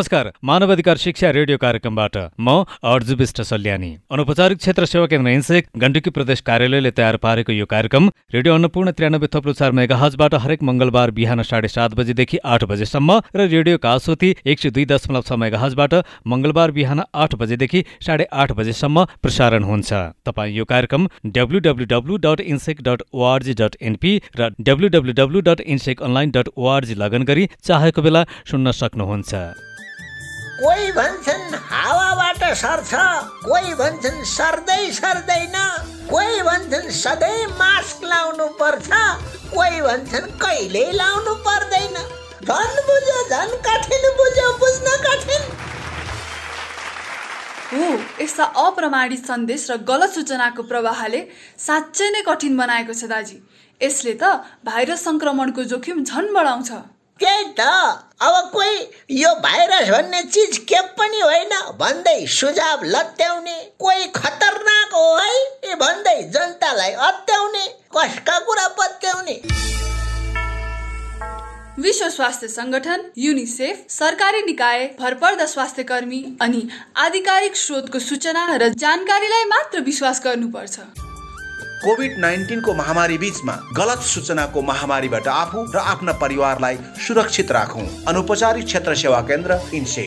नमस्कार, मानवाधिकार शिक्षा रेडियो कार्यक्रमबाट म अर्जु विष्ट सल्यानी। अनौपचारिक क्षेत्र सेवा केन्द्र इन्सेक गण्डकी प्रदेश कार्यालयले तयार पारेको यो कार्यक्रम रेडियो अन्नपूर्ण 93.4 मेगाहर्जबाट हरेक मंगलबार बिहान 7:30 बजेदेखि 8 बजेसम्म र रेडियो कासोती 102.6 मेगाहर्जबाट मंगलबार बिहान 8 बजेदेखि 8:30 बजेसम्म प्रसारण हुन्छ। तपाईँ यो कार्यक्रम www.insec.org.np र www.inseconline.org लगइन गरी चाहेको बेला सुन्न सक्नुहुन्छ। कोही भन्छन् हावाबाट सर्छ, कोही भन्छन् सर्दै सर्दैन, कोही भन्छन् सधैँ मास्क लाउनु पर्छ, कोही भन्छन् कहिल्यै लाउनु पर्दैन। झन् बुझ्यो, झन् कठिन बुझ्यो, बुझ्न कठिन। यस्ता अप्रमाणित सन्देश र गलत सूचनाको प्रवाहले साँच्चै नै कठिन बनाएको छ दाजी। यसले त भाइरस संक्रमणको जोखिम झन् बढाउँछ। त्यही त, अब कोही यो भाइरस भन्ने चिज के पनि होइन भन्दै सुझाव लत्याउने, कोही खतरनाक हो है भन्दै जनतालाई अत्याउने, कसका कुरा पत्याउने। विश्व स्वास्थ्य संगठन, युनिसेफ, सरकारी निकाय, भरपर्दा स्वास्थ्य कर्मी अनि आधिकारिक स्रोतको सूचना र जानकारीलाई मात्र विश्वास गर्नुपर्छ। कोभिड-19 को महामारी बीचमा गलत सूचनाको महामारीबाट आफू र आफ्ना परिवारलाई सुरक्षित राखौं। अनौपचारिक क्षेत्र सेवा केन्द्र इन्सेक।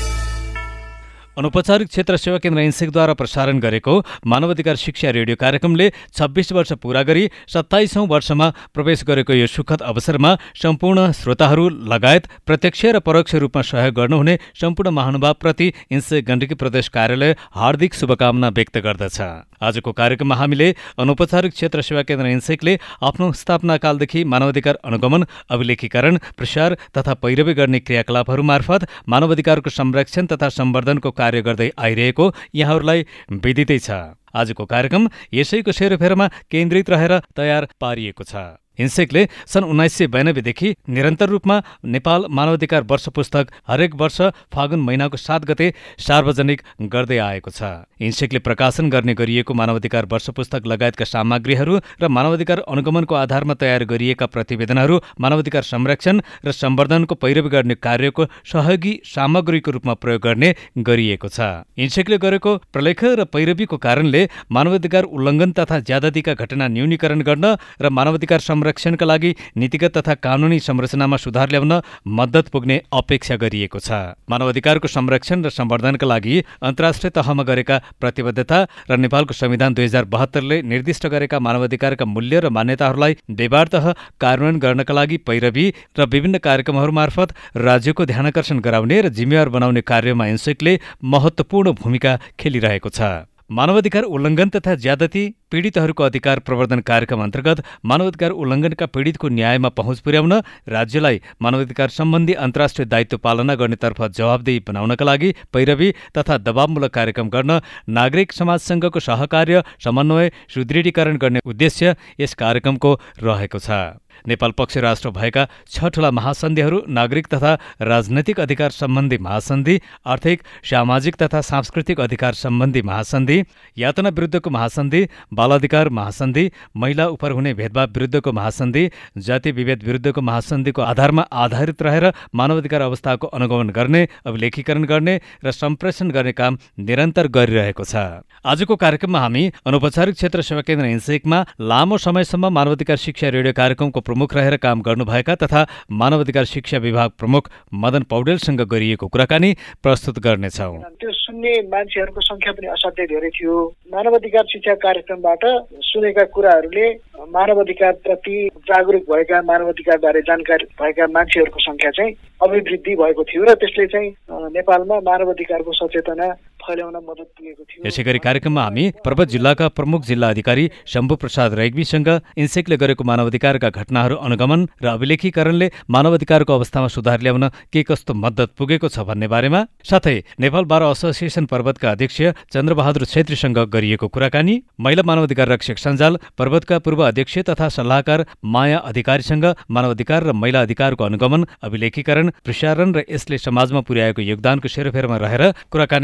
अनौपचारिक क्षेत्र सेवा केन्द्र इन्सेकद्वारा प्रसारण गरेको मानवाधिकार शिक्षा रेडियो कार्यक्रमले 26 वर्ष पूरा गरी 27औं वर्षमा प्रवेश गरेको यो सुखद अवसरमा सम्पूर्ण श्रोताहरू लगायत प्रत्यक्ष र परोक्ष रूपमा सहयोग गर्नुहुने सम्पूर्ण महानुभावप्रति इन्सेक गण्डकी प्रदेश कार्यालय हार्दिक शुभकामना व्यक्त गर्दछ। आजको कार्यक्रममा हामीले अनौपचारिक क्षेत्र सेवा केन्द्र इन्सेकले आफ्नो स्थापनाकालदेखि मानवाधिकार अनुगमन, अभिलेखीकरण, प्रसार तथा पैरवी गर्ने क्रियाकलापहरू मार्फत मानवाधिकारको संरक्षण तथा सम्वर्धनको कार्य गर्दै आइरहेको यहाँहरूलाई विदितै छ। आजको कार्यक्रम यसैको सेरोफेरोमा केन्द्रित रहेर तयार पारिएको छ। इन्सेकले सन् 1992 देखि निरन्तर रूपमा नेपाल मानवाधिकार वर्ष पुस्तक हरेक वर्ष फागुन महिनाको 7 गते सार्वजनिक गर्दै आएको छ। इन्सेकले प्रकाशन गर्ने गरिएको मानवाधिकार वर्ष पुस्तक लगायतका सामग्रीहरू र मानवाधिकार अनुगमनको आधारमा तयार गरिएका प्रतिवेदनहरू मानवाधिकार संरक्षण र सम्वर्धनको पैरवी गर्ने कार्यको सहयोगी सामग्रीको रूपमा प्रयोग गर्ने गरिएको छ। इन्सेकले गरेको प्रलेख र पैरवीको कारणले मानवाधिकार उल्लङ्घन तथा ज्यादतीका घटना न्यूनीकरण गर्न र मानवाधिकार संरक्षणका लागि नीतिगत तथा कानूनी संरचनामा सुधार ल्याउन मद्दत पुग्ने अपेक्षा गरिएको छ। मानवाधिकारको संरक्षण र सम्वर्धनका लागि अन्तर्राष्ट्रिय तहमा गरेका प्रतिबद्धता र नेपालको संविधान 2072ले निर्दिष्ट गरेका मानवाधिकारका मूल्य र मान्यताहरूलाई व्यवहारतः कार्यान्वयन गर्नका लागि पैरवी र विभिन्न कार्यक्रमहरू मार्फत राज्यको ध्यानाकर्षण गराउने र जिम्मेवार बनाउने कार्यमा इन्सेकले महत्त्वपूर्ण भूमिका खेलिरहेको छ। मानवाधिकार उल्लङ्घन तथा ज्यादती पीडितहरूको अधिकार प्रवर्धन कार्यक्रम अन्तर्गत मानवाधिकार उल्लङ्घनका पीडितको न्यायमा पहुँच पुर्याउन राज्यलाई मानवाधिकार सम्बन्धी अन्तर्राष्ट्रिय दायित्व पालना गर्नेतर्फ जवाबदेही बनाउनका लागि पैरवी तथा दबावमूलक कार्यक्रम गर्न नागरिक समाजसँगको सहकार्य समन्वय सुदृढीकरण गर्ने उद्देश्य यस कार्यक्रमको रहेको छ। नेपाल पक्ष राष्ट्र भएका 6 ठूला महासन्धिहरू नागरिक तथा राजनैतिक अधिकार सम्बन्धी महासन्धि, आर्थिक सामाजिक तथा सांस्कृतिक अधिकार सम्बन्धी महासन्धि, यातना विरुद्धको महासन्धि, बाल अधिकार महासन्धि, महिला उपर हुने भेदभाव विरुद्धको महासन्धि, जाति विभेद विरुद्धको महासन्धिको आधारमा आधारित रहेर मानवाधिकार अवस्थाको अनुगमन गर्ने, अभिलेखीकरण गर्ने र सम्प्रेषण गर्ने काम निरन्तर गरिरहेको छ। आजको कार्यक्रममा हामी अनौपचारिक क्षेत्र सेवा केन्द्र इन्सेकमा लामो समयसम्म मानवाधिकार शिक्षा रेडियो कार्यक्रमको प्रमुख रहेर काम गर्नुभएका तथा मानवाधिकार शिक्षा विभाग प्रमुख मदन पौडेलसँग गरिएको कुराकानी प्रस्तुत गर्नेछौँ। त्यो सुन्ने मान्छेहरूको संख्या पनि असाध्यै धेरै थियो। मानवाधिकार शिक्षा कार्यक्रमबाट सुनेका कुराहरूले मानवाधिकार प्रति जागरुक भएका, मानवाधिकारबारे जानकारी भएका मान्छेहरूको संख्या चाहिँ अभिवृद्धि भएको थियो र त्यसले चाहिँ नेपालमा मानवाधिकारको सचेतना फैलाउन मद्दत पुगेको थियो। यसैगरी कार्यक्रममा हामी पर्वत जिल्लाका प्रमुख जिल्ला अधिकारी शम्भु प्रसाद रेग्मीसँग इन्सेकले गरेको मानवाधिकारका घटनाहरू अनुगमन र अभिलेखीकरणले मानवाधिकारको अवस्थामा सुधार ल्याउन के कस्तो मद्दत पुगेको छ भन्ने बारेमा, साथै नेपाल बार एसोसिएसन पर्वतका अध्यक्ष चन्द्रबहादुर छेत्रीसँग गरिएको कुराकानी, महिला मानवाधिकार रक्षक सञ्जाल पर्वतका पूर्व अध्यक्ष तथा सल्लाहकार माया अधिकारीसँग मानवाधिकार र महिला अधिकारको अनुगमन, अभिलेखीकरण, प्रसारण र यसले समाजमा पुर्याएको योगदानको सेरोफेरोमा रहेर कुराकानी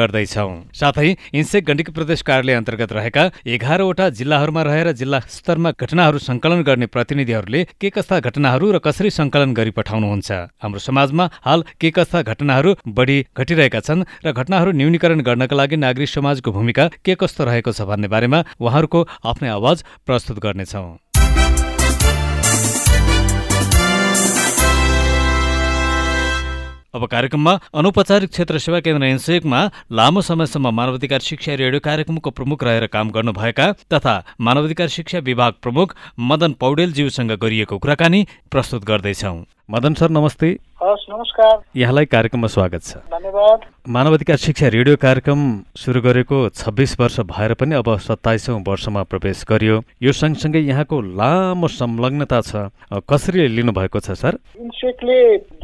गर्दैछौँ। साथै इन्सेक गण्डकी प्रदेश कार्यालय अन्तर्गत रहेका 11वटा जिल्लाहरूमा रहेर जिल्ला स्तरमा घटनाहरू सङ्कलन गर्ने प्रतिनिधिहरूले के कस्ता घटनाहरू र कसरी सङ्कलन गरी पठाउनुहुन्छ, हाम्रो समाजमा हाल के कस्ता घटनाहरू बढी घटिरहेका छन् र घटनाहरू न्यूनीकरण गर्नका लागि नागरिक समाजको भूमिका के कस्तो रहेको छ भन्ने बारेमा उहाँहरूको आफ्नै आवाज प्रस्तुत गर्नेछौँ। अब कार्यक्रममा अनौपचारिक क्षेत्र सेवा केन्द्र इन्सेकमा लामो समयसम्म मानवाधिकार शिक्षा रेडियो कार्यक्रमको प्रमुख रहेर काम गर्नुभएका तथा मानवाधिकार शिक्षा विभाग प्रमुख मदन पौडेलज्यूसँग गरिएको कुराकानी प्रस्तुत गर्दैछौँ। मदन सर नमस्ते। हस्, नमस्कार। यहाँलाई कार्यक्रममा स्वागत छ। धन्यवाद। मानवाधिकार शिक्षा रेडियो कार्यक्रम सुरु गरेको 26 वर्ष भएर पनि अब 27औं वर्षमा प्रवेश गरियो। यो सँगसँगै यहाँको लामो संलग्नता छ, कसरी लिनुभएको छ सर? इन्सेकले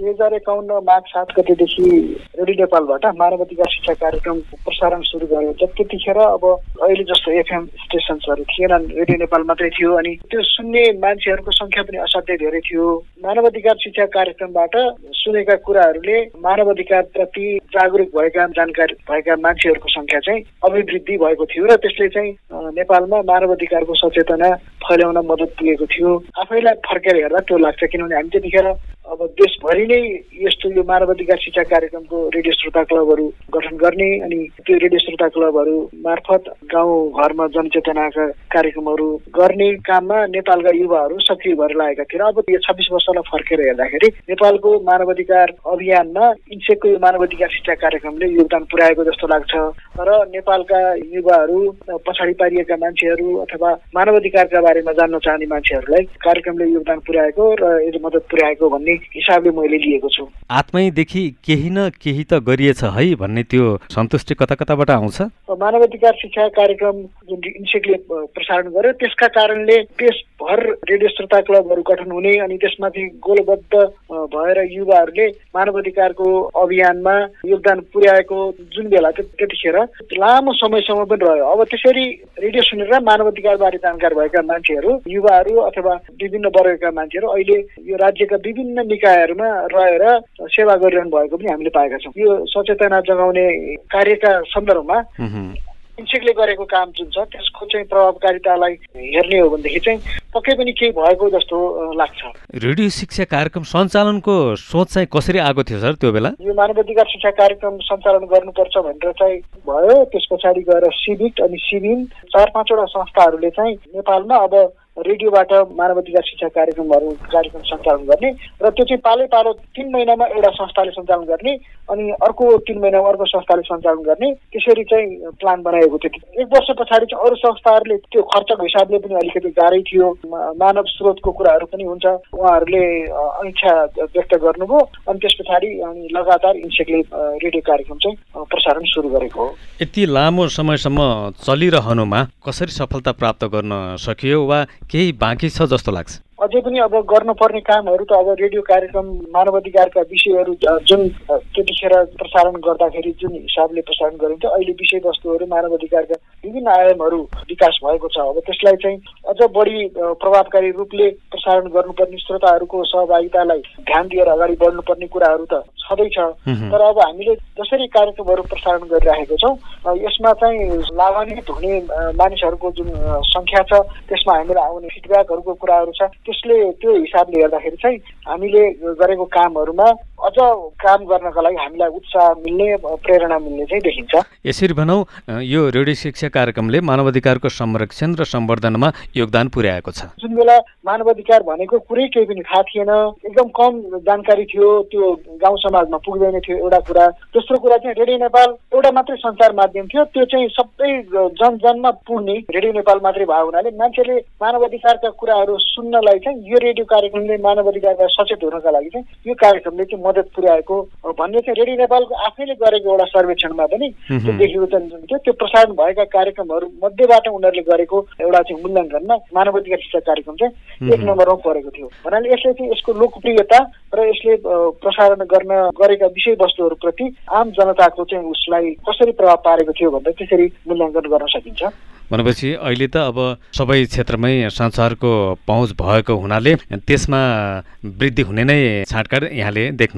2051 माघ 7 गतेदेखि रेडियो नेपालबाट मानवाधिकार शिक्षा कार्यक्रम प्रसारण सुरु गर्यो। त्यतिखेर अब अहिले जस्तो एफएम स्टेसन्सहरू थिएनन्, रेडियो नेपाल मात्रै थियो अनि त्यो सुन्ने मान्छेहरूको संख्या पनि असाध्यै धेरै थियो। मानवाधिकार शिक्षा कार्यक्रमबाट सुनेका कुराहरूले मानवाधिकारप्रति जागरुक भएका, जानकारी भएका मान्छेहरूको संख्या चाहिँ अभिवृद्धि भएको थियो र त्यसले चाहिँ नेपालमा मानवाधिकारको सचेतना फैलाउन मद्दत पुगेको थियो। आफैलाई फर्केर हेर्दा त्यो लाग्छ, किनभने हामी त्यतिखेर अब देशभरि नै यस्तो यो मानवाधिकार शिक्षा कार्यक्रमको रेडियो श्रोता क्लबहरू गठन गर्ने अनि त्यो रेडियो श्रोता क्लबहरू मार्फत गाउँ घरमा जनचेतनाका कार्यक्रमहरू गर्ने काममा नेपालका युवाहरू सक्रिय भएर लागेका थिए। अब यो 26 वर्षलाई फर्केर हेर्दाखेरि नेपालको मानवाधिकार अभियानमा इन्सेकको यो मानवाधिकार शिक्षा कार्यक्रमले योगदान पुर्याएको जस्तो लाग्छ र नेपालका युवाहरू, पछाडि पारिएका मान्छेहरू अथवा मानवाधिकारका बारेमा जान्न चाहने मान्छेहरूलाई कार्यक्रमले योगदान पुर्याएको र यसले मद्दत पुर्याएको भन्ने हिसाबले मैले लिएको छु। आत्मैदेखि केही न केही त गरिएछ है भन्ने त्यो सन्तुष्टि कता कताबाट आउँछ? मानवाधिकार शिक्षा कार्यक्रम जुन इन्सेकले प्रसारण गर्यो त्यसका कारणले देशभर रेडियो श्रोता क्लबहरू गठन हुने अनि त्यसमाथि गोलबद्ध भएर युवाहरूले मानवाधिकारको अभियानमा योगदान पुर्याएको जुन बेला त्यतिखेर लामो समयसम्म पनि रह्यो। अब त्यसरी रेडियो सुनेर मानवाधिकारबारे जानकार भएका मान्छेहरू, युवाहरू अथवा विभिन्न वर्गका मान्छेहरू अहिले यो राज्यका विभिन्न निकायहरूमा रहेर सेवा गरिरहनु भएको पनि हामीले पाएका छौँ। यो सचेतना जगाउने कार्यका सन्दर्भमा इन्सेकले गरेको काम जुन छ त्यसको चाहिँ प्रभावकारितालाई हेर्ने हो भनेदेखि चाहिँ पक्कै पनि केही भएको जस्तो लाग्छ। रेडियो शिक्षा कार्यक्रम सञ्चालनको सोच चाहिँ कसरी आएको थियो सर त्यो बेला? यो मानवाधिकार शिक्षा कार्यक्रम सञ्चालन गर्नुपर्छ भनेर चाहिँ भयो। त्यस पछाडि गएर सिभिक अनि सिभिन 4-5वटा संस्थाहरूले चाहिँ नेपालमा अब रेडियोबाट मानवाधिकार शिक्षा कार्यक्रम सञ्चालन गर्ने र त्यो चाहिँ पालै पालो 3 महिनामा एउटा संस्थाले सञ्चालन गर्ने अनि अर्को 3 महिनामा अर्को संस्थाले सञ्चालन गर्ने, त्यसरी चाहिँ प्लान बनाएको थियो। 1 वर्ष पछाडि चाहिँ अरू संस्थाहरूले त्यो खर्चको हिसाबले पनि अलिकति गाह्रै थियो, मानव स्रोतको कुराहरू पनि हुन्छ, उहाँहरूले अनिच्छा व्यक्त गर्नुभयो अनि त्यस पछाडि अनि लगातार इन्सेकले रेडियो कार्यक्रम चाहिँ प्रसारण सुरु गरेको हो। यति लामो समयसम्म चलिरहनुमा कसरी सफलता प्राप्त गर्न सकियो वा केही बाँकी छ जस्तो लाग्छ? अझै पनि अब गर्नुपर्ने कामहरू त अब रेडियो कार्यक्रम मानवाधिकारका विषयहरू जुन त्यतिखेर प्रसारण गर्दाखेरि जुन हिसाबले प्रसारण गरिन्थ्यो अहिले विषयवस्तुहरू मानवाधिकारका विभिन्न आयामहरू विकास भएको छ। अब त्यसलाई चाहिँ अझ बढी प्रभावकारी रूपले प्रसारण गर्नुपर्ने, श्रोताहरूको सहभागितालाई ध्यान दिएर अगाडि बढ्नुपर्ने कुराहरू त छँदैछ। तर अब हामीले जसरी कार्यक्रमहरू प्रसारण गरिराखेको छौँ यसमा चाहिँ लाभान्वित हुने मानिसहरूको जुन सङ्ख्या छ त्यसमा हामीलाई आउने फिडब्याकहरूको कुराहरू छ, त्यसले त्यो हिसाबले हेर्दाखेरि चाहिँ हामीले गरेको कामहरूमा अझ काम गर्नका लागि हामीलाई उत्साह मिल्ने, प्रेरणा मिल्ने चाहिँ देखिन्छ। यसरी भनौँ यो रेडियो शिक्षा कार्यक्रमले मानवाधिकारको संरक्षण र सम्वर्धनमा योगदान पुर्याएको छ। जुन बेला मानवाधिकार भनेको कुरै केही पनि थाहा थिएन, एकदम कम जानकारी थियो, त्यो गाउँ समाजमा पुग्दैन थियो एउटा कुरा। दोस्रो कुरा चाहिँ रेडियो नेपाल एउटा मात्रै सञ्चार माध्यम थियो, त्यो चाहिँ सबै जनजनमा पुग्ने रेडियो नेपाल मात्रै भएको हुनाले मान्छेले मानवाधिकारका कुराहरू सुन्नलाई चाहिँ यो रेडियो कार्यक्रमले मानवाधिकारलाई सचेत हुनका लागि चाहिँ यो कार्यक्रमले चाहिँ मद्दत पुर्याएको भन्ने चाहिँ रेडियो नेपालको आफैले गरेको एउटा सर्वेक्षणमा पनि देखिएको थियो। त्यो प्रसारण भएका कार्यक्रमहरू मध्येबाट उनीहरूले गरेको एउटा चाहिँ मूल्याङ्कनमा मानवाधिकार शिक्षा कार्यक्रम चाहिँ 1 नम्बरमा परेको थियो। भन्नाले यसले चाहिँ यसको लोकप्रियता र यसले प्रसारण गर्न गरेका विषयवस्तुहरूप्रति आम जनताको चाहिँ उसलाई कसरी प्रभाव पारेको थियो भन्दा त्यसरी मूल्याङ्कन गर्न सकिन्छ। भनेपछि अहिले त अब सबै क्षेत्रमै सञ्चारको पहुँच भएको हुनाले त्यसमा वृद्धि हुने नै छाँटकाट यहाँले देख्नुहुन्छ?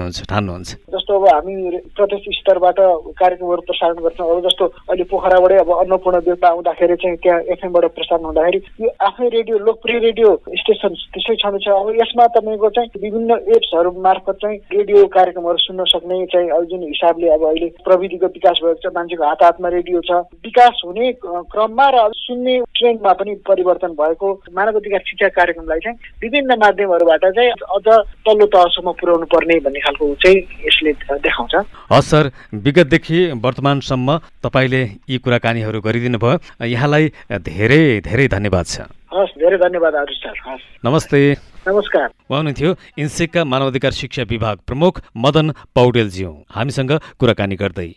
ठान्नुहुन्छ? जस्तो अब हामी प्रदेश स्तरबाट कार्यक्रमहरू प्रसारण गर्छौँ। अब जस्तो अहिले पोखराबाटै अब अन्नपूर्ण देवता आउँदाखेरि चाहिँ त्यहाँ एफएमबाट प्रसारण हुँदाखेरि यो आफ्नै रेडियो लोकप्रिय रेडियो स्टेसन त्यसै छँदैछ। अब यसमा तपाईँको चाहिँ विभिन्न एप्सहरू मार्फत चाहिँ रेडियो कार्यक्रमहरू सुन्न सक्ने चाहिँ अब जुन हिसाबले अब अहिले प्रविधिको विकास भएको छ, मान्छेको हात हातमा रेडियो छ, विकास हुने क्रममा र सुन्ने ट्रेन्डमा पनि परिवर्तन भएको मानव अधिकार शिक्षा कार्यक्रमलाई चाहिँ विभिन्न माध्यमहरूबाट चाहिँ अझ तल्लो तहसम्म पुर्याउनु पर्ने भन्ने खालको चाहिँ यसले देखाउँछ। हस् सर, विगतदेखि वर्तमानसम्म तपाईँले यी कुराकानीहरू गरिदिनु भयो, यहाँलाई धेरै धेरै धन्यवाद छ। हस्, धेरै धन्यवाद आरुष सर। हस्, नमस्ते। नमस्कार। उहाँ हुनुहुन्थ्यो इन्सेकका मानवाधिकार शिक्षा विभाग प्रमुख मदन पौडेलज्यू हामीसँग कुराकानी गर्दै।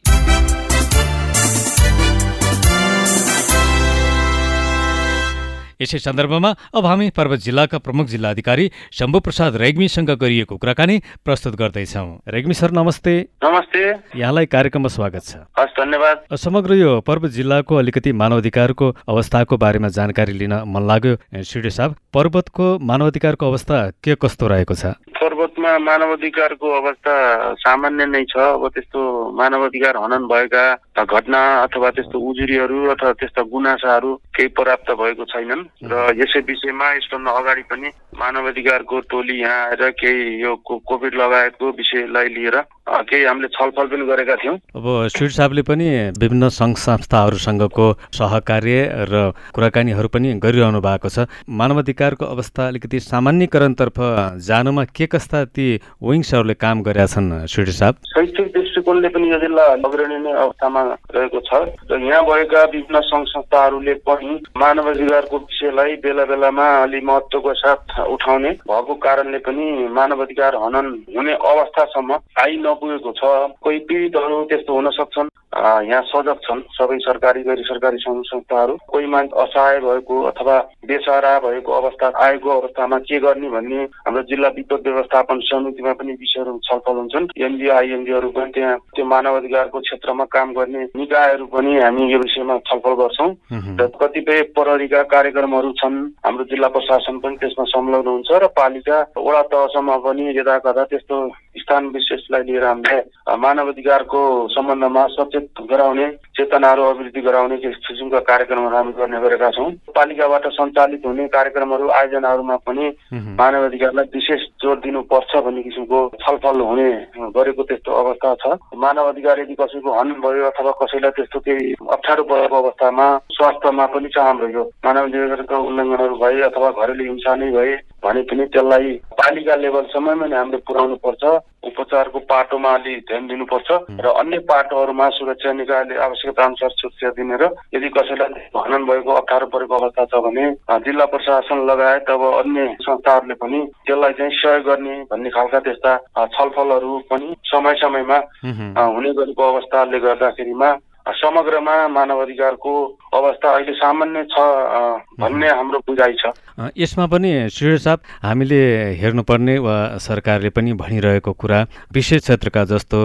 यसै सन्दर्भमा अब हामी पर्वत जिल्लाका प्रमुख जिल्ला अधिकारी शम्भु प्रसाद रेग्मीसँग गरिएको कुराकानी प्रस्तुत गर्दैछौँ। रेग्मी सर नमस्ते। नमस्ते, यहाँलाई कार्यक्रममा स्वागत छ। हस्, धन्यवाद। समग्र यो पर्वत जिल्लाको अलिकति मानवाधिकारको अवस्थाको बारेमा जानकारी लिन मन लाग्यो। सिडिओ साहब, पर्वतको मानवाधिकारको अवस्था के कस्तो रहेको छ? पर्वतमा मानवाधिकारको अवस्था सामान्य नै छ। अब त्यस्तो मानवाधिकार हनन भएका घटना अथवा त्यस्तो उजुरीहरू अथवा त्यस्ता गुनासाहरू केही पर्याप्त भएको छैनन् र यसै विषयमा यसभन्दा अगाडि पनि मानवाधिकारको टोली यहाँ आएर केही यो कोभिड लगायतको विषयलाई लिएर केही हामीले छलफल पनि गरेका थियौँ। अब सिडिओ साहबले पनि विभिन्न सङ्घ संस्थाहरूसँगको सहकार्य र कुराकानीहरू पनि गरिरहनु भएको छ। मानवाधिकारको अवस्था अलिकति सामान्यकरणतर्फ जानुमा के कस्ता ती विङ्सहरूले काम गरेका छन् सिडिओ साहब? शैक्षिक दृष्टिकोणले पनि यो जिल्ला अग्रणी नै अवस्थामा रहेको छ र यहाँ भएका विभिन्न सङ्घ संस्थाहरूले पनि मानवाधिकारको विषयलाई बेला बेलामा अलि महत्त्वको साथ उठाउने भएको कारणले पनि मानवाधिकार हनन हुने अवस्थासम्म आइ नपुगेको छ। कोही पीडितहरू त्यस्तो हुन सक्छन्, यहाँ सजग छन् सबै सरकारी गैर सरकारी सङ्घ संस्थाहरू। कोही मान्छे असहाय भएको अथवा बेसहारा भएको अवस्था आएको अवस्थामा के गर्ने भन्ने हाम्रो जिल्ला विपद व्यवस्थापन समितिमा पनि विषयहरू छलफल हुन्छन्। एनजिओ आइएनजिओहरू पनि त्यहाँ त्यो मानवाधिकारको क्षेत्रमा काम गर्ने निकायहरू पनि हामी यो विषयमा छलफल गर्छौँ र कतिपय प्रहरीका कार्यक्रमहरू छन्। हाम्रो जिल्ला प्रशासन पनि त्यसमा संलग्न हुन्छ र पालिका वडा तहसम्म पनि यता कता त्यस्तो स्थान विशेषलाई लिएर हामीले मानवाधिकारको सम्बन्धमा सचेत गराउने, चेतनाहरू अभिवृद्धि गराउने किसिमका कार्यक्रमहरू हामी गर्ने गरेका छौँ। पालिकाबाट सञ्चालित हुने कार्यक्रमहरू आयोजनाहरूमा पनि मानवाधिकारलाई विशेष जोड दिनुपर्छ भन्ने किसिमको छलफल हुने गरेको त्यस्तो अवस्था छ। मानवाधिकार यदि कसैको हनन भयो अथवा कसैलाई त्यस्तो केही अप्ठ्यारो परेको अवस्थामा स्वास्थ्यमा पनि छ हाम्रो यो मानवाधिकारका उल्लङ्घनहरू भए अथवा घरेलु हिंसा नै भए भने पनि त्यसलाई पालिका लेभलसम्ममा नै हामीले पुर्याउनु पर्छ। उपचारको पाटोमा अलि ध्यान दिनुपर्छ र अन्य पाटोहरूमा सुरक्षा निकायले आवश्यकता अनुसार सुरक्षा दिने र यदि कसैलाई हनन भएको अप्ठ्यारो परेको अवस्था छ भने जिल्ला प्रशासन लगायत अब अन्य संस्थाहरूले पनि त्यसलाई चाहिँ सहयोग गर्ने भन्ने खालका त्यस्ता छलफलहरू पनि समय समयमा हुने गरेको अवस्थाले गर्दाखेरिमा समग्रमा मानवाधिकारको अवस्था अहिले सामान्य छ भन्ने हाम्रो बुझाइ छ। यसमा पनि सिडिओ साहब हामीले हेर्नुपर्ने वा सरकारले पनि भनिरहेको कुरा विशेष क्षेत्रका जस्तो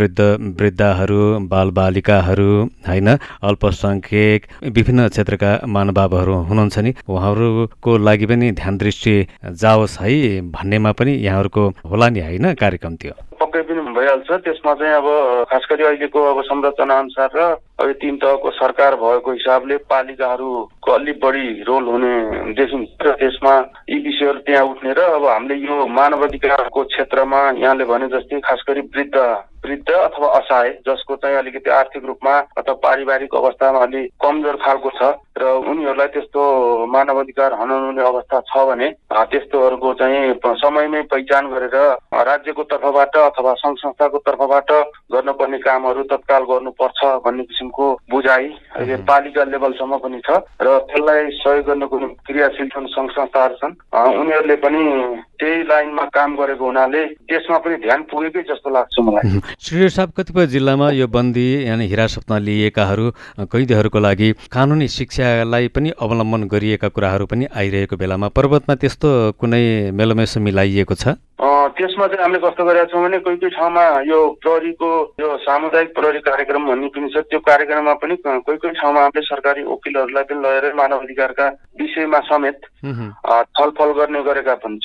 वृद्धहरू, बालबालिकाहरू हैन, अल्पसङ्ख्यक विभिन्न क्षेत्रका महानुभावहरू हुनुहुन्छ नि, उहाँहरूको लागि पनि ध्यान दृष्टि जाओस् है भन्नेमा पनि यहाँहरूको होला नि होइन कार्यक्रम? त्यो पक्कै पनि भइहाल्छ। त्यसमा चाहिँ अब खास गरी अहिलेको अब संरचना अनुसार र अब 3 तहको सरकार भएको हिसाबले पालिकाहरूको अलिक बढी रोल हुने देखिन्छ र त्यसमा यी विषयहरू त्यहाँ उठ्ने र अब हामीले यो मानवाधिकारको क्षेत्रमा यहाँले भने जस्तै खास गरी वृद्ध अथवा असहाय जसको चाहिँ अलिकति आर्थिक रूपमा अथवा पारिवारिक अवस्थामा अलि कमजोर खालको छ र उनीहरूलाई त्यस्तो मानवाधिकार हनन हुने अवस्था छ भने त्यस्तोहरूको चाहिँ समयमै पहिचान गरेर राज्यको तर्फबाट अथवा सङ्घ संस्थाको तर्फबाट गर्नुपर्ने कामहरू तत्काल गर्नुपर्छ भन्ने किसिमको बुझाइ अहिले पालिका लेभलसम्म पनि छ र त्यसलाई सहयोग गर्ने कुनै क्रियाशील छन् सङ्घ संस्थाहरू छन्। उनीहरूले पनि त्यही लाइनमा काम गरेको हुनाले त्यसमा पनि ध्यान पुगेकै जस्तो लाग्छ मलाई। सिडिओ साहब, कतिपय जिल्लामा यो बन्दी यानि हिरासतमा लिएकाहरू कैदीहरूको लागि कानुनी शिक्षालाई पनि अवलम्बन गरिएका कुराहरू पनि आइरहेको बेलामा पर्वतमा त्यस्तो कुनै मेलोमेसो मिलाइएको छ? त्यसमा चाहिँ हामीले कस्तो गरेका छौँ भने कोही ठाउँमा यो प्रहरीको यो सामुदायिक प्रहरी कार्यक्रम भन्ने पनि छ। त्यो कार्यक्रममा पनि कोही ठाउँमा हामीले सरकारी वकिलहरूलाई पनि लगेर मानवाधिकारका विषयमा समेत छलफल गर्ने गरेका पनि छौँ र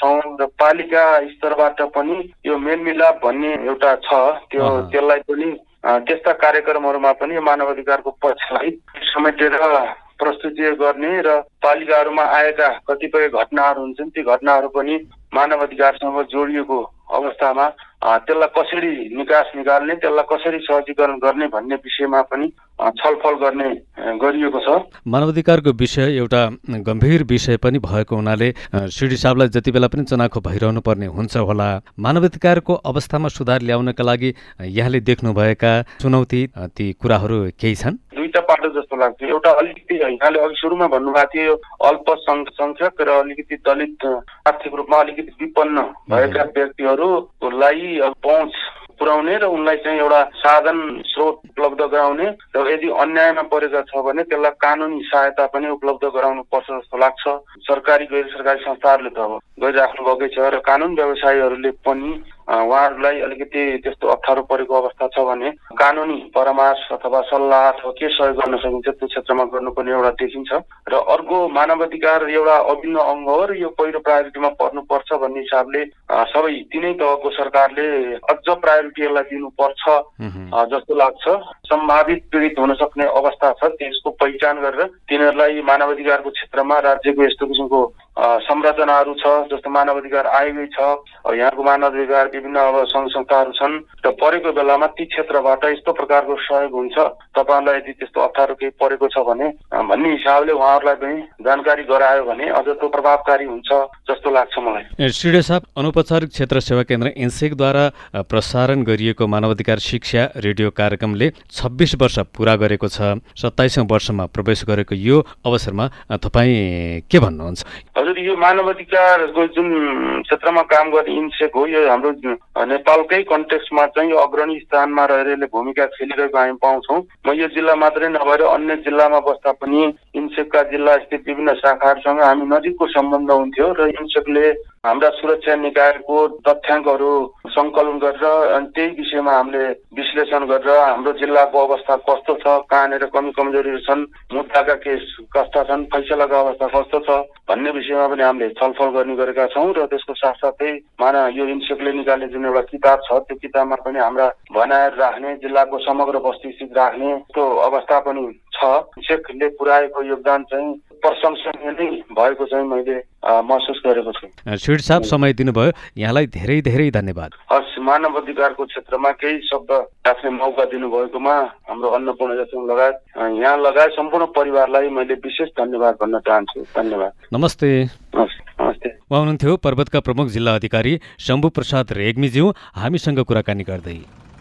पालिका स्तरबाट पनि यो मेलमिलाप भन्ने एउटा छ, त्यसलाई पनि त्यस्ता कार्यक्रमहरूमा पनि मानव अधिकारको पक्षलाई समेटेर प्रस्तुति गर्ने र पालिकाहरूमा आएका कतिपय घटनाहरू हुन्छन्, ती घटनाहरू पनि मानव अधिकारसँग जोडिएको अवस्थामा त्यसलाई कसरी निकाल्ने, त्यसलाई कसरी सहजीकरण गर्ने भन्ने विषयमा पनि छलफल गर्ने गरिएको छ। मानवाधिकारको विषय एउटा गम्भीर विषय पनि भएको हुनाले सिडी साहबलाई जति बेला पनि चनाखो भइरहनु पर्ने हुन्छ होला। मानवाधिकारको अवस्थामा सुधार ल्याउनका लागि यहाँले देख्नुभएका चुनौती ती कुराहरू केही छन्? दुईटा पाटो जस्तो लाग्छ। एउटा अलिकति यहाँले अघि सुरुमा भन्नुभएको थियो अल्पसंख्यक र अलिकति दलित आर्थिक रूपमा अलिकति विपन्न भएका व्यक्तिहरूलाई पहुँच पुर्याउने र उनलाई चाहिँ एउटा साधन स्रोत उपलब्ध गराउने र यदि अन्यायमा परेका छ भने त्यसलाई कानुनी सहायता पनि उपलब्ध गराउनु पर्छ जस्तो लाग्छ। सरकारी गैर सरकारी संस्थाहरूले त अब गरिराख्नु भएकै छ र कानुन व्यवसायीहरूले पनि उहाँहरूलाई अलिकति त्यस्तो अप्ठ्यारो परेको अवस्था छ भने कानुनी परामर्श अथवा सल्लाह अथवा के सहयोग गर्न सकिन्छ त्यो क्षेत्रमा गर्नुपर्ने एउटा देखिन्छ। र अर्को मानवाधिकार एउटा अभिन्न अङ्ग हो र यो पहिलो प्रायोरिटीमा पर्नुपर्छ भन्ने हिसाबले सबै तीनै तहको सरकारले अझ प्रायोरिटीलाई दिनुपर्छ जस्तो लाग्छ। सम्भावित पीडित हुन सक्ने अवस्था छ, त्यसको पहिचान गरेर तिनीहरूलाई मानवाधिकारको क्षेत्रमा राज्यको यस्तो किसिमको संरचनाहरू छ, जस्तो मानवाधिकार आयोगै छ, यहाँको मानवाधिकार विभिन्न अब सङ्घ संस्थाहरू छन् र परेको बेलामा ती क्षेत्रबाट यस्तो प्रकारको सहयोग हुन्छ, तपाईँहरूलाई यदि त्यस्तो अप्ठ्यारो केही परेको छ भने भन्ने हिसाबले उहाँहरूलाई पनि जानकारी गरायो भने अझ त्यो प्रभावकारी हुन्छ जस्तो लाग्छ मलाई। श्रीडे साहब, अनौपचारिक क्षेत्र सेवा केन्द्र इन्सेकद्वारा प्रसारण गरिएको मानवाधिकार शिक्षा रेडियो कार्यक्रमले 26 वर्ष पूरा गरेको छ। 27औं वर्षमा प्रवेश गरेको यो अवसरमा तपाईँ के भन्नुहुन्छ? हजुर, यो मानवाधिकारको जुन क्षेत्रमा काम गर्ने इन्सेक हो, यो हाम्रो नेपालकै कन्टेक्स्टमा चाहिँ यो अग्रणी स्थानमा रहेर यसले भूमिका खेलिरहेको हामी पाउँछौँ। म यो जिल्ला मात्रै नभएर अन्य जिल्लामा बस्दा पनि इन्सेकका जिल्ला स्थित विभिन्न शाखाहरूसँग हामी नजिकको सम्बन्ध हुन्थ्यो र इन्सेकले हाम्रा सुरक्षा निकायको तथ्याङ्कहरू सङ्कलन गरेर अनि त्यही विषयमा हामीले विश्लेषण गरेर हाम्रो जिल्लाको अवस्था कस्तो छ, कहाँनिर कमी कमजोरीहरू छन्, मुद्दाका केस कस्ता छन्, फैसलाको अवस्था कस्तो छ भन्ने विषयमा पनि हामीले छलफल गर्ने गरेका छौँ। र त्यसको साथसाथै यो इन्सेकले निकाल्ने जुन एउटा किताब छ त्यो किताबमा पनि हाम्रा बनाएर राख्ने, जिल्लाको समग्र वस्तुस्थिति राख्ने त्यो अवस्था पनि छ। इन्सेकले पुर्याएको योगदान चाहिँ प्रशंसनीय नै भएको चाहिँ मैले महसुस गरेको छु। श्री साहब, समय दिनुभयो, यहाँलाई धेरै धेरै धन्यवाद। हस्, मानव अधिकारको क्षेत्रमा केही शब्द राख्ने मौका दिनुभएकोमा हाम्रो अन्नपूर्ण जसङ लगायत यहाँ लगायत सम्पूर्ण परिवारलाई मैले विशेष धन्यवाद भन्न चाहन्छु। धन्यवाद। नमस्ते। नमस्ते। उहाँ हुनुहुन्थ्यो पर्वतका प्रमुख जिल्ला अधिकारी शम्भु प्रसाद रेग्मीज्यू हामीसँग कुराकानी गर्दै।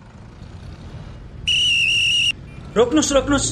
रोक्नुस्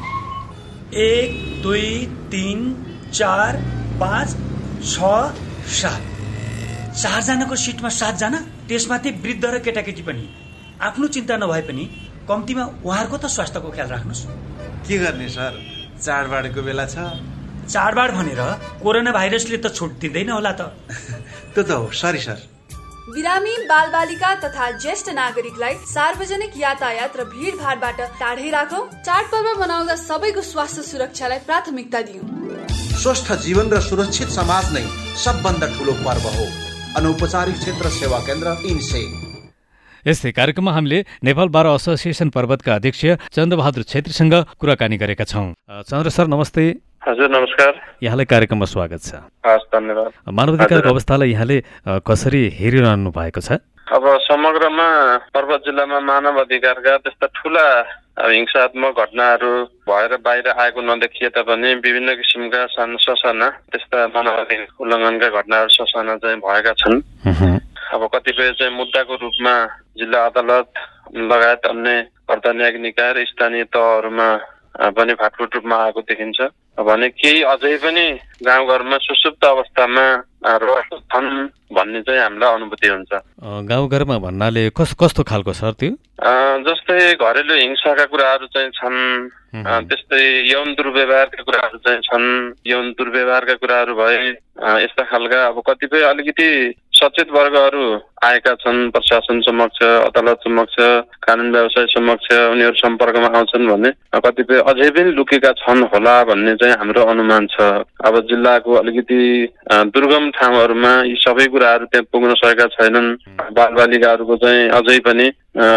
1 2 3 4 5 6 7 चारजनाको सिटमा 7 जना, त्यसमाथि वृद्ध र केटाकेटी पनि। आफ्नो चिन्ता नभए पनि कम्तीमा उहाँहरूको त स्वास्थ्यको ख्याल राख्नुहोस्। के गर्ने सर, चाडबाडको बेला छ। चाडबाड भनेर कोरोना भाइरसले त छुट दिँदैन होला त। त्यो त हो, सरी सर। बिरामी, बालबालिका तथा ज्येष्ठ नागरिकलाई सार्वजनिक यातायात र भीडभाडबाट टाढै राखौं। चाडपर्व मनाउँदा सबैको स्वास्थ्य सुरक्षालाई प्राथमिकता दियौं। स्वस्थ जीवन र सुरक्षित समाज नै सबभन्दा ठूलो पर्व हो। अनौपचारिक क्षेत्र सेवा केन्द्र इन्सेक। यस्तै कार्यक्रममा हामीले नेपाल बार एसोसिएसन पर्वतका अध्यक्ष चन्द्रबहादुर छेत्रीसँग कुराकानी गरेका छौँ। चन्द्र सर, नमस्ते। हजुर, नमस्कार। यहाँलाई कार्यक्रममा स्वागत छ। हस्, धन्यवाद। मानवाधिकारको अवस्थालाई यहाँले कसरी हेरिरहनु भएको छ? अब समग्रमा पर्वत जिल्लामा मानव अधिकारका त्यस्ता ठूला हिंसात्मक घटनाहरू भएर बाहिर आएको नदेखिए तापनि विभिन्न किसिमका ससाना त्यस्ता मानव अधिकार उल्लङ्घनका घटनाहरू ससाना चाहिँ भएका छन्। अब कतिपय चाहिँ मुद्दाको रूपमा जिल्ला अदालत लगायत अन्य कर्ता न्यायिक निकाय र स्थानीय तहहरूमा पनि फाटफुट रूपमा आएको देखिन्छ भने केही अझै पनि गाउँघरमा सुसुप्त अवस्थामा छन् भन्ने चाहिँ हामीलाई अनुभूति हुन्छ। गाउँघरमा भन्नाले कस्तो खालको सर त्यो? जस्तै घरेलु हिंसाका कुराहरू चाहिँ छन्, त्यस्तै यौन दुर्व्यवहारका कुराहरू चाहिँ छन्। यौन दुर्व्यवहारका कुराहरू भए यस्ता खालका अब कतिपय अलिकति सचेत वर्गहरू आएका छन् प्रशासन समक्ष, अदालत समक्ष, कानुन व्यवसाय समक्ष, उनीहरू सम्पर्कमा आउँछन् भने कतिपय अझै पनि लुकेका छन् होला भन्ने चाहिँ हाम्रो अनुमान छ। अब जिल्लाको अलिकति दुर्गम ठाउँहरूमा यी सबै कुराहरू त्यहाँ पुग्न सकेका छैनन्। बालबालिकाहरूको चाहिँ अझै पनि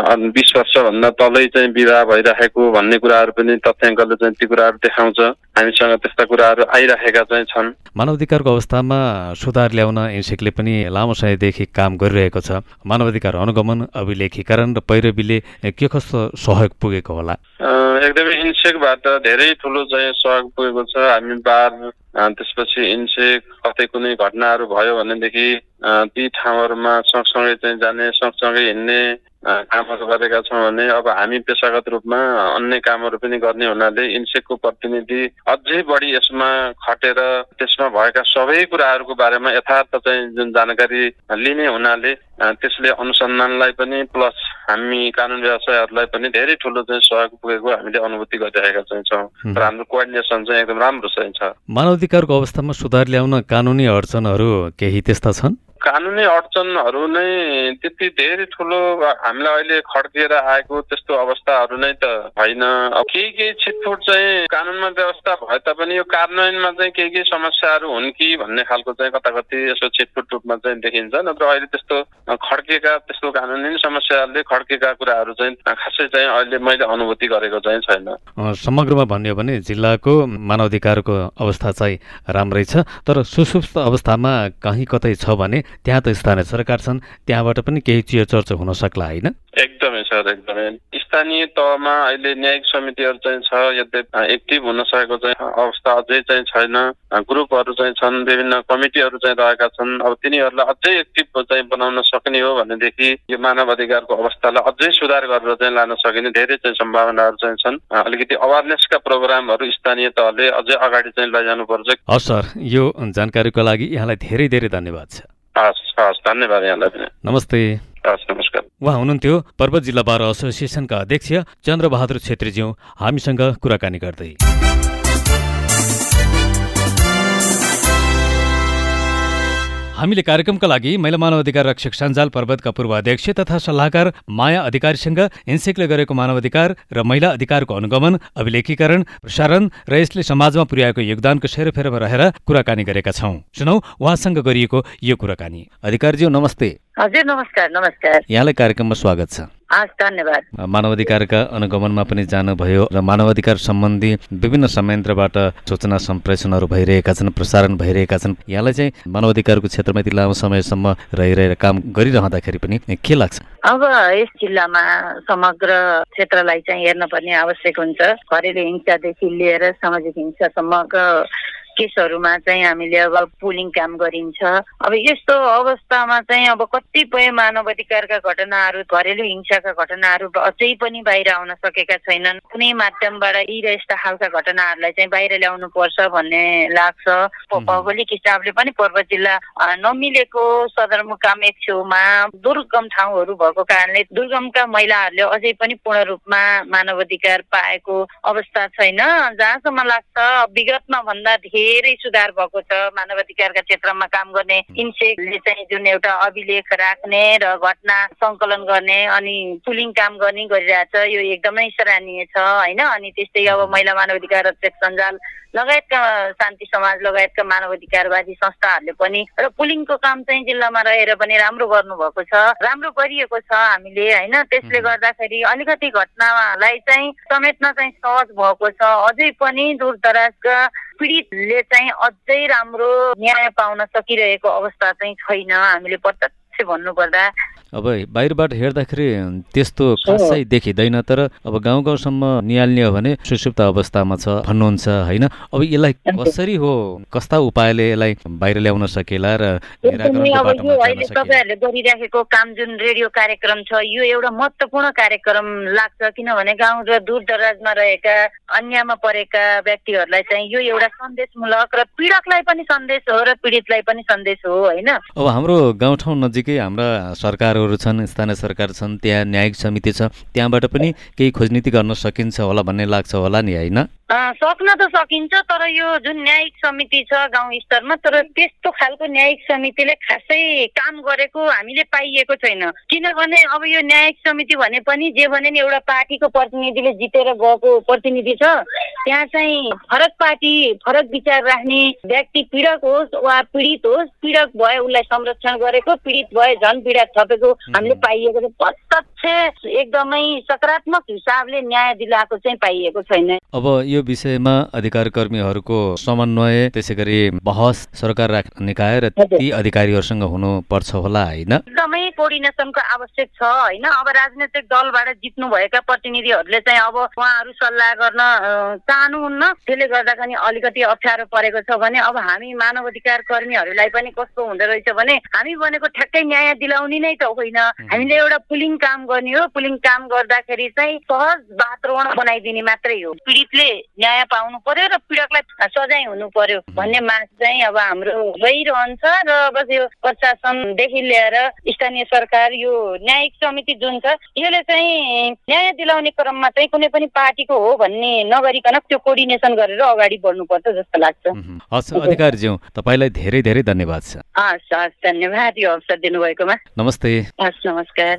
20 वर्षभन्दा तलै चाहिँ विवाह भइराखेको भन्ने कुराहरू पनि तथ्याङ्कले चाहिँ ती कुराहरू देखाउँछ। हामीसँग त्यस्ता कुराहरू आइराखेका चाहिँ छन्। मानवाधिकारको अवस्थामा सुधार ल्याउन इन्सेकले पनि लामो समयदेखि काम गरिरहेको छ। मानवाधिकार अनुगमन, अभिलेखीकरण र पैरवीले के कस्तो सहयोग पुगेको होला? एकदमै इन्सेकबाट धेरै ठुलो चाहिँ सहयोग पुगेको छ। हामी बार त्यसपछि इन्सेक कतै कुनै घटनाहरू भयो भनेदेखि ती ठाउँहरूमा सँगसँगै चाहिँ जाने, सँगसँगै हिँड्ने कामहरू गरेका छौँ भने अब हामी पेसागत रूपमा अन्य कामहरू पनि गर्ने हुनाले इन्सेकको प्रतिनिधि अझै बढी यसमा खटेर त्यसमा भएका सबै कुराहरूको बारेमा यथार्थ चाहिँ जुन जानकारी लिने हुनाले त्यसले अनुसन्धानलाई पनि प्लस हामी कानुन व्यवसायहरूलाई पनि धेरै ठुलो चाहिँ सहयोग पुगेको हामीले अनुभूति गरिरहेका चाहिँ छौँ। र हाम्रो कोअर्डिनेसन चाहिँ एकदम राम्रो चाहिँ छ। मानवाधिकारको अवस्थामा सुधार ल्याउन कानुनी अडचनहरू केही त्यस्ता छन्? कानुनी अडचनहरू नै त्यति धेरै ठुलो हामीलाई अहिले खड्किएर आएको त्यस्तो अवस्थाहरू नै त होइन। अब केही छिटफुट चाहिँ कानुनमा व्यवस्था भए तापनि यो कार्यान्वयनमा चाहिँ केही समस्याहरू हुन् कि भन्ने खालको चाहिँ कताकति यसो छिटफुट रूपमा चाहिँ देखिन्छ। नत्र अहिले त्यस्तो खड्केका त्यस्तो कानुनी समस्याहरूले खड्केका कुराहरू चाहिँ खासै चाहिँ अहिले मैले अनुभूति गरेको चाहिँ छैन। समग्रमा भन्यो भने जिल्लाको मानवाधिकारको अवस्था चाहिँ राम्रै छ, तर सुसुप्त अवस्थामा कहीँ कतै छ भने त्यहाँ त स्थानीय सरकार छन्, त्यहाँबाट पनि केही चर्चा हुन सक्ला होइन? एकदमै सर, एकदमै। स्थानीय तहमा अहिले न्यायिक समितिहरू चाहिँ छ, यद्यपि एक्टिभ हुन सकेको चाहिँ अवस्था अझै चाहिँ छैन। ग्रुपहरू चाहिँ छन्, विभिन्न कमिटीहरू चाहिँ रहेका छन्। अब तिनीहरूलाई अझै एक्टिभ चाहिँ बनाउन सक्ने हो भनेदेखि यो मानव अधिकारको अवस्थालाई अझै सुधार गरेर चाहिँ लान सकिने धेरै चाहिँ सम्भावनाहरू चाहिँ छन्। अलिकति अवेरनेसका प्रोग्रामहरू स्थानीय तहले अझै अगाडि चाहिँ लैजानुपर्छ। हस् सर, यो जानकारीको लागि यहाँलाई धेरै धेरै धन्यवाद छ। हस्, धन्यवाद यहाँलाई पनि। नमस्ते। नमस्कार। उहाँ हुनुहुन्थ्यो पर्वत जिल्ला बार एसोसिएसनका अध्यक्ष चन्द्रबहादुर छेत्रीज्यू हामीसँग कुराकानी गर्दै। हामीले कार्यक्रमका लागि महिला मानवाधिकार रक्षक सञ्जाल पर्वतका पूर्व अध्यक्ष तथा सल्लाहकार माया अधिकारीसँग इन्सेकले गरेको मानवाधिकार र महिला अधिकारको अनुगमन, अभिलेखीकरण, प्रसारण र यसले समाजमा पुर्याएको योगदानको सेरोफेरोमा रहेर कुराकानी गरेका छौं। सुनौ उहाँसँग गरिएको यो कुराकानी। अधिकारीज्यू नमस्ते। हजुर नमस्कार। नमस्कार। यहाँलाई कार्यक्रममा स्वागत छ। धन्यवाद। मानवाधिकारका अनुगमनमा पनि जानुभयो र मानवाधिकार सम्बन्धी विभिन्न संयन्त्रबाट सूचना सम्प्रेषणहरू भइरहेका छन्, प्रसारण भइरहेका छन्। यहाँलाई चाहिँ मानवाधिकारको क्षेत्रमा यति लामो समयसम्म रहिरहेर काम गरिरहँदाखेरि पनि के लाग्छ? अब यस जिल्लामा समग्र क्षेत्रलाई चाहिँ हेर्न पर्ने आवश्यक हुन्छ। घरेलु हिंसादेखि लिएर सामाजिक हिंसासम्मका केसहरूमा चाहिँ हामीले अब पुलिङ काम गरिन्छ। अब यस्तो अवस्थामा चाहिँ अब कतिपय मानवाधिकारका घटनाहरू, घरेलु हिंसाका घटनाहरू अझै पनि बाहिर आउन सकेका छैनन्। कुनै माध्यमबाट यी र यस्ता खालका घटनाहरूलाई चाहिँ बाहिर ल्याउनु पर्छ भन्ने लाग्छ। भौगोलिक हिसाबले पनि पर्वत जिल्ला नमिलेको सदरमुकाम एक छेउमा दुर्गम ठाउँहरू भएको कारणले दुर्गमका महिलाहरूले अझै पनि पूर्ण रूपमा मानवाधिकार पाएको अवस्था छैन। जहाँसम्म लाग्छ विगतमा भन्दा धेरै सुधार भएको छ। मानवाधिकारका क्षेत्रमा काम गर्ने इन्सेकले चाहिँ जुन एउटा अभिलेख राख्ने र घटना सङ्कलन गर्ने अनि पुलिङ काम गर्ने गरिरहेछ, यो एकदमै सराहनीय छ होइन। अनि त्यस्तै अब महिला मानवाधिकार रक्षक सञ्जाल लगायतका शान्ति समाज लगायतका मानवाधिकारवादी संस्थाहरूले पनि र पुलिङको काम चाहिँ जिल्लामा रहेर पनि राम्रो गर्नुभएको छ, राम्रो गरिएको छ हामीले होइन। त्यसले गर्दाखेरि अलिकति घटनालाई चाहिँ समेट्न चाहिँ सहज भएको छ। अझै पनि दूरदराजका पीडितले चाहिँ अझै राम्रो न्याय पाउन सकिरहेको अवस्था चाहिँ छैन। हामीले प्रत्यक्ष भन्नुपर्दा अब बाहिरबाट हेर्दाखेरि त्यस्तो खासै देखिँदैन, तर अब गाउँ गाउँसम्म निहाल्ने हो भने सुसुप्त अवस्थामा छ भन्नुहुन्छ होइन। अब यसलाई कसरी हो, कस्ता उपायले यसलाई बाहिर ल्याउन सकेला र अहिले तपाईँहरूले गरिराखेको काम जुन रेडियो कार्यक्रम छ यो एउटा महत्त्वपूर्ण कार्यक्रम लाग्छ। किनभने गाउँ र दूर दराजमा रहेका अन्यमा परेका व्यक्तिहरूलाई चाहिँ यो एउटा सन्देशमूलक र पीडकलाई पनि सन्देश हो र पीडितलाई पनि सन्देश हो होइन। अब हाम्रो गाउँठाउँ नजिकै नजिकै हाम्रा सरकारहरू छन्, स्थानीय सरकार छन्, त्यहाँ न्यायिक समिति छ, त्यहाँबाट पनि केही खोजनीति गर्न सकिन्छ होला भन्ने लाग्छ होला नि, होइन? सक्न त सकिन्छ, तर यो जुन न्यायिक समिति छ गाउँ स्तरमा, तर त्यस्तो खालको न्यायिक समितिले खासै काम गरेको हामीले पाइएको छैन। किनभने अब यो न्यायिक समिति भने पनि जे भने नि एउटा पार्टीको प्रतिनिधिले जितेर गएको प्रतिनिधि छ, त्यहाँ चाहिँ फरक पार्टी फरक विचार राख्ने व्यक्ति पीडक होस् वा पीडित होस्, पीडक भए उसलाई संरक्षण गरेको, पीडित भए झन् पीडा थपेको हामीले पाइएको छ। प्रत्यक्ष एकदमै सकारात्मक हिसाबले न्याय दिलाएको चाहिँ पाइएको छैन। अब यो विषयमा अधिकार कर्मीहरूको समन्वय, त्यसै गरी बहस सरकार निकाय र ती अधिकारीहरूसँग हुनुपर्छ होला, होइन? एकदमै कोअर्डिनेसनको आवश्यक छ, होइन? अब राजनैतिक दलबाट जित्नु भएका प्रतिनिधिहरूले चाहिँ अब उहाँहरू सल्लाह गर्न चाहनुहुन्न, त्यसले गर्दाखेरि अलिकति अप्ठ्यारो परेको छ भने अब हामी मानव अधिकार कर्मीहरूलाई पनि कस्तो हुँदो रहेछ भने हामी भनेको ठ्याक्कै न्याय दिलाउने नै त होइन, हामीले एउटा पुलिङ काम गर्ने हो। पुलिङ काम गर्दाखेरि चाहिँ सहज वातावरण बनाइदिने मात्रै हो। पीडितले न्याय पाउनु पर्यो र पीडकलाई सजाय हुनु पर्यो भन्ने माग चाहिँ अब हाम्रो भइरहन्छ। र बस यो प्रशासनदेखि लिएर स्थानीय सरकार, यो न्यायिक समिति जुन छ, यसले चाहिँ न्याय दिलाउने क्रममा चाहिँ कुनै पनि पार्टीको हो भन्ने नगरिकन त्यो कोअर्डिनेसन गरेर अगाडि बढ्नुपर्छ जस्तो लाग्छ। हस् अधिकारीज्यू, तपाईँलाई धेरै धेरै धन्यवाद छ। हस् हस्, धन्यवाद यो अवसर दिनुभएकोमा। नमस्ते। हस्, नमस्कार।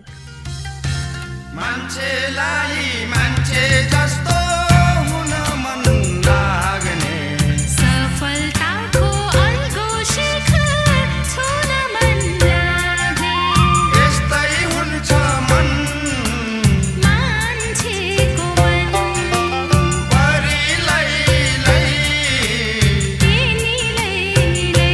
मान्छेलाई मान्छे जस्तो हुन मन लाग्ने, सफलताको अर्को शिखर छुन मन लाग्ने, यस्तै हुन्छ मन मान्छेको मन, परिलै लै तिनीलै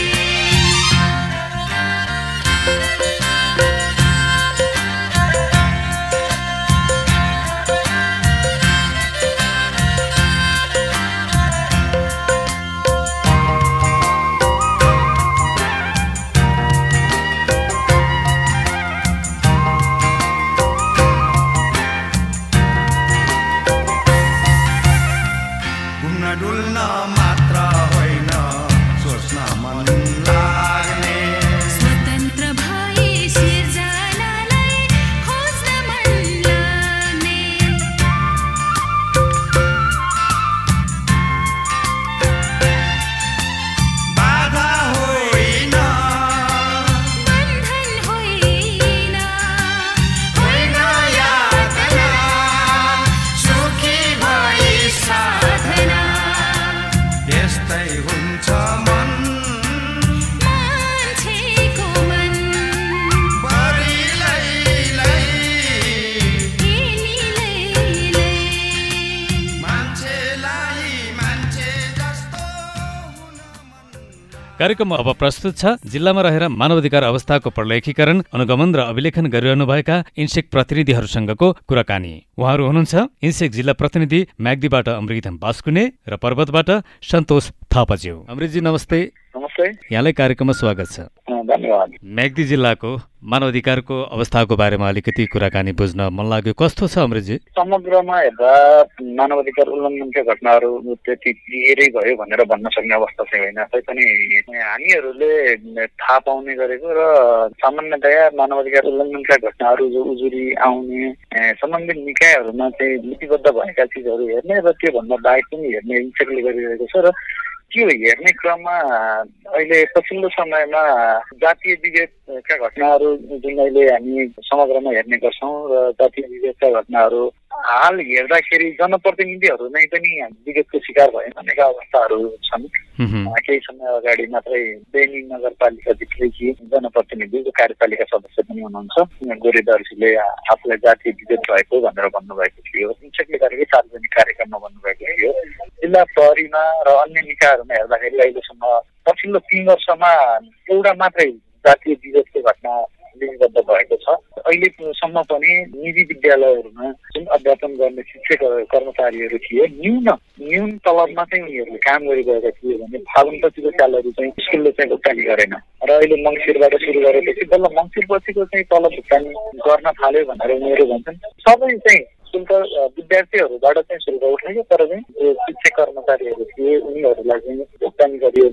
कार्यक्रम अब प्रस्तुत छ जिल्लामा रहेर मानवाधिकार अवस्थाको प्रलेखीकरण, अनुगमन र अभिलेखन गरिरहनुभएका इन्सेक प्रतिनिधिहरूसँगको कुराकानी। उहाँहरू हुनुहुन्छ इन्सेक जिल्ला प्रतिनिधि म्याग्दीबाट अमृत बास्कुने र पर्वतबाट सन्तोष थापाज्यू। अमृतजी नमस्ते। नमस्ते, यहाँलाई कार्यक्रममा स्वागत छ। धन्यवाद। म्याग्दी जिल्लाको मानवाधिकारको अवस्थाको बारेमा अलिकति कुराकानी बुझ्न मन लाग्यो, कस्तो छ अमृतजी? समग्रमा हेर्दा मानवाधिकार उल्लङ्घनका घटनाहरू त्यति धेरै भयो भनेर भन्न सक्ने अवस्था चाहिँ होइन। तैपनि हामीहरूले थाहा पाउने गरेको र सामान्यतया मानवाधिकार उल्लङ्घनका घटनाहरू जो उजुरी आउने सम्बन्धित निकायहरूमा चाहिँ लिपिबद्ध भएका चिजहरू हेर्ने र त्योभन्दा बाहेक पनि हेर्ने इन्सेकले गरिरहेको छ। र त्यो हेर्ने क्रममा अहिले पछिल्लो समयमा जातीय विभेदका घटनाहरू जुन अहिले हामी समग्रमा हेर्ने गर्छौँ र जातीय विभेदका घटनाहरू हाल हेर्दाखेरि जनप्रतिनिधिहरू नै पनि विगतको शिकार भए भनेका अवस्थाहरू छन्। केही समय अगाडि मात्रै बेनी नगरपालिकाभित्रकी जनप्रतिनिधि जो कार्यपालिका सदस्य पनि हुनुहुन्छ, गोरेदर्जीले आफूलाई जातीय विभेद भएको भनेर भन्नुभएको थियो। इन्सेकले गरेकै सार्वजनिक कार्यक्रममा भन्नुभएको थियो। जिल्ला प्रहरीमा र अन्य निकायहरूमा हेर्दाखेरि अहिलेसम्म पछिल्लो 3 वर्षमा एउटा मात्रै जातीय विभेदको घटना लिपिबद्ध भएको छ। अहिलेसम्म पनि निजी विद्यालयहरूमा जुन अध्यापन गर्ने शिक्षक कर्मचारीहरू थिए न्यून तलबमा चाहिँ उनीहरूले काम गरिरहेका थिए भने फागुनपछिको स्यालेरी चाहिँ स्कुलले चाहिँ भुक्तानी गरेन र अहिले मङ्सिरबाट सुरु गरेपछि बल्ल मङ्सिरपछिको चाहिँ तलब भुक्तानी गर्न थाल्यो भनेर उनीहरू भन्छन्। सबै चाहिँ शुल्क विद्यार्थीहरूबाट चाहिँ शुल्क उठाइयो, तर चाहिँ शिक्षक कर्मचारीहरू थिए उनीहरूलाई चाहिँ भुक्तानी गरिएन भन्ने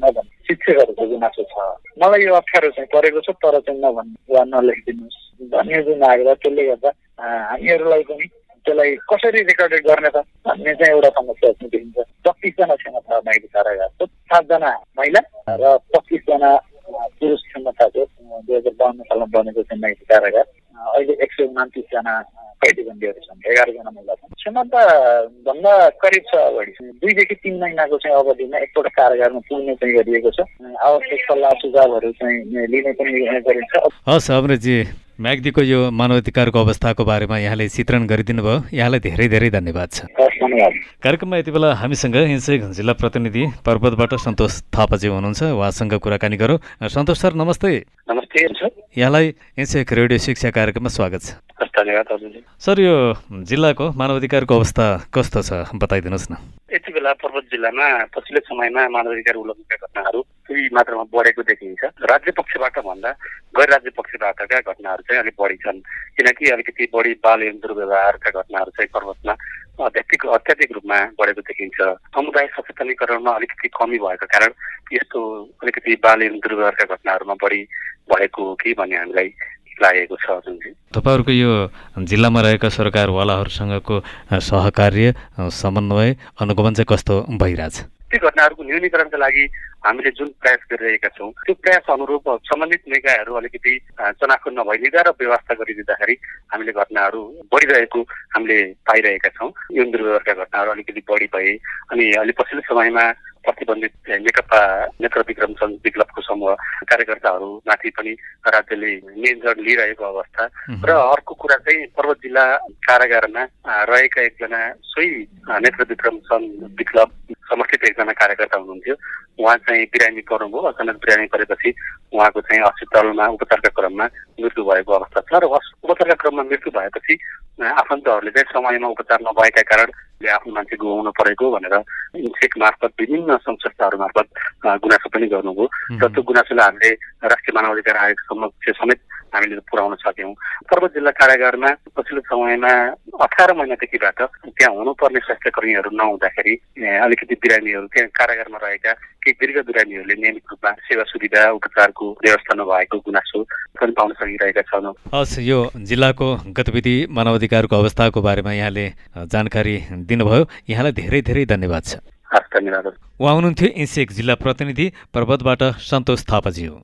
शिक्षकहरूको गुनासो छ, मलाई यो अप्ठ्यारो चाहिँ परेको छ, तर चाहिँ वा नलेखिदिनुहोस् भन्ने जुन आग्रह, त्यसले गर्दा हामीहरूलाई पनि त्यसलाई कसरी रेकर्डेड गर्ने त भन्ने चाहिँ एउटा समस्या चाहिँ देखिन्छ। 25 जना क्षमता माइती कारागार, 7 जना महिला र 25 जना पुरुष क्षमताको 2052 सालमा बनेको चाहिँ माइती कारागार। अहिले 129 जना कैदीबन्दीहरू छन्, 11 जना महिला छन्। क्षमता भन्दा करिब छ बढी 2 देखि 3 महिनाको चाहिँ अवधिमा एकपल्ट कारागारमा पुग्ने चाहिँ गरिएको छ। आवश्यक सल्लाह सुझावहरू चाहिँ लिने पनि गरिन्छ। हस् अमृतजी, म्याग्दीको यो मानवाधिकारको अवस्थाको बारेमा यहाँले चित्रण गरिदिनु भयो, यहाँलाई धेरै धेरै धन्यवाद छ। कार्यक्रममा यति बेला हामीसँग इन्सेक जिल्ला प्रतिनिधि पर्वतबाट सन्तोष थापाजी हुनुहुन्छ, उहाँसँग कुराकानी गरौँ। सन्तोष सर नमस्ते। नमस्ते यहाँलाई इन्सेक रेडियो शिक्षा कार्यक्रममा स्वागत छ। धन्यवाद हजुरजी। सर यो जिल्लाको मानवाधिकारको अवस्था कस्तो छ बताइदिनुहोस् न। यति बेला पर्वत जिल्लामा पछिल्लो समयमा मानवाधिकार उल्लङ्घनका घटनाहरू केही मात्रामा बढेको देखिन्छ। राज्य पक्षबाट भन्दा गैर राज्य पक्षबाटका घटनाहरू चाहिँ अलिक बढी छन्, किनकि अलिकति बढी बाल एवं दुर्व्यवहारका घटनाहरू चाहिँ पर्वतमा अत्याधिक रूपमा बढेको देखिन्छ। समुदाय सचेतनीकरणमा अलिकति कमी भएको कारण यस्तो अलिकति बाल एवं दुर्व्यवहारका घटनाहरूमा बढी भएको हो कि भन्ने हामीलाई लागेको छ। तपाईँहरूको यो जिल्लामा रहेका सरकारवालाहरूसँगको सहकार्य, समन्वय, अनुगमन चाहिँ कस्तो भइरहेछ? ती घटनाहरूको न्यूनीकरणका लागि हामीले जुन प्रयास गरिरहेका छौँ त्यो प्रयास अनुरूप सम्बन्धित निकायहरू अलिकति चनाखो नभई निगा र व्यवस्था गरिदिँदाखेरि हामीले घटनाहरू बढिरहेको हामीले पाइरहेका छौँ। यो दुर्व्यवहारका घटनाहरू अलिकति बढी भए अनि अहिले पछिल्लो समयमा प्रतिबन्धित नेकपा नेत्र विक्रम सङ्घ विप्लवको समूह कार्यकर्ताहरूमाथि पनि राज्यले नियन्त्रण लिइरहेको अवस्था र अर्को कुरा चाहिँ पर्वत जिल्ला कारागारमा रहेका एकजना सोही नेत्र विक्रम सङ्घ विप्लव समर्थित एकजना कार्यकर्ता हुनुहुन्थ्यो। उहाँ चाहिँ बिरामी पर्नुभयो। अचानक बिरामी परेपछि उहाँको चाहिँ अस्पतालमा उपचारका क्रममा मृत्यु भएको अवस्था छ र उपचारका क्रममा मृत्यु भएपछि आफन्तहरूले चाहिँ समयमा उपचार नभएका कारण आफ्नो मान्छे गुमाउनु परेको भनेर इन्सेक मार्फत विभिन्न सङ्घ संस्थाहरू मार्फत गुनासो पनि गर्नुभयो र त्यो गुनासोलाई हामीले राष्ट्रिय मानवाधिकार आयोग समक्ष समेत हामीले पुर्याउन सक्यौँ। पर्वत जिल्ला कारागारमा पछिल्लो समयमा 18 महिनादेखिबाट त्यहाँ हुनुपर्ने स्वास्थ्य कर्मीहरू नहुँदाखेरि अलिकति बिरामीहरू त्यहाँ कारागारमा रहेका केही दीर्घ बिरामीहरूले नियमित रूपमा सेवा सुविधा उपचारको व्यवस्था नभएको गुनासो पनि पाउन सकिरहेका छन्। हस्, यो जिल्लाको गतिविधि मानवाधिकारको अवस्थाको बारेमा यहाँले जानकारी दिनुभयो, यहाँलाई धेरै धेरै धन्यवाद छ। हस्, धन्यवाद। उहाँ हुनुहुन्थ्यो इन्सेक जिल्ला प्रतिनिधि पर्वतबाट सन्तोष थापाजी हो।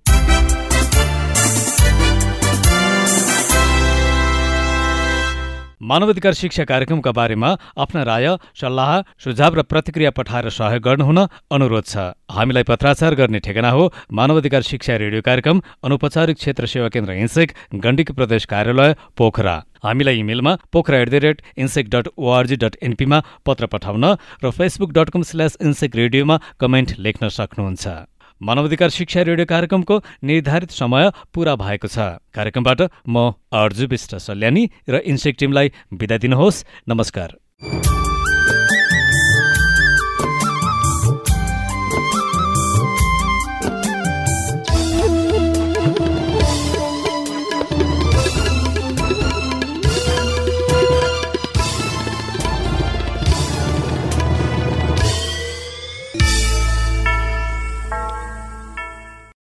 मानवाधिकार शिक्षा कार्यक्रमका बारेमा आफ्ना राय, सल्लाह, सुझाव र प्रतिक्रिया पठाएर सहयोग गर्नुहुन अनुरोध छ। हामीलाई पत्राचार गर्ने ठेगाना हो मानवाधिकार शिक्षा रेडियो कार्यक्रम, अनौपचारिक क्षेत्र सेवा केन्द्र इन्सेक, गण्डकी प्रदेश कार्यालय, पोखरा। हामीलाई इमेलमा pokhara@insec.org.np मा पत्र पठाउन र facebook.com/insec रेडियोमा कमेन्ट लेख्न सक्नुहुन्छ। मानवाधिकार शिक्षा रेडियो कार्यक्रमको निर्धारित समय पूरा भएको छ। कार्यक्रमबाट म अर्जु विष्ट सल्यानी र इन्सेक टिमलाई बिदा दिनुहोस्। नमस्कार।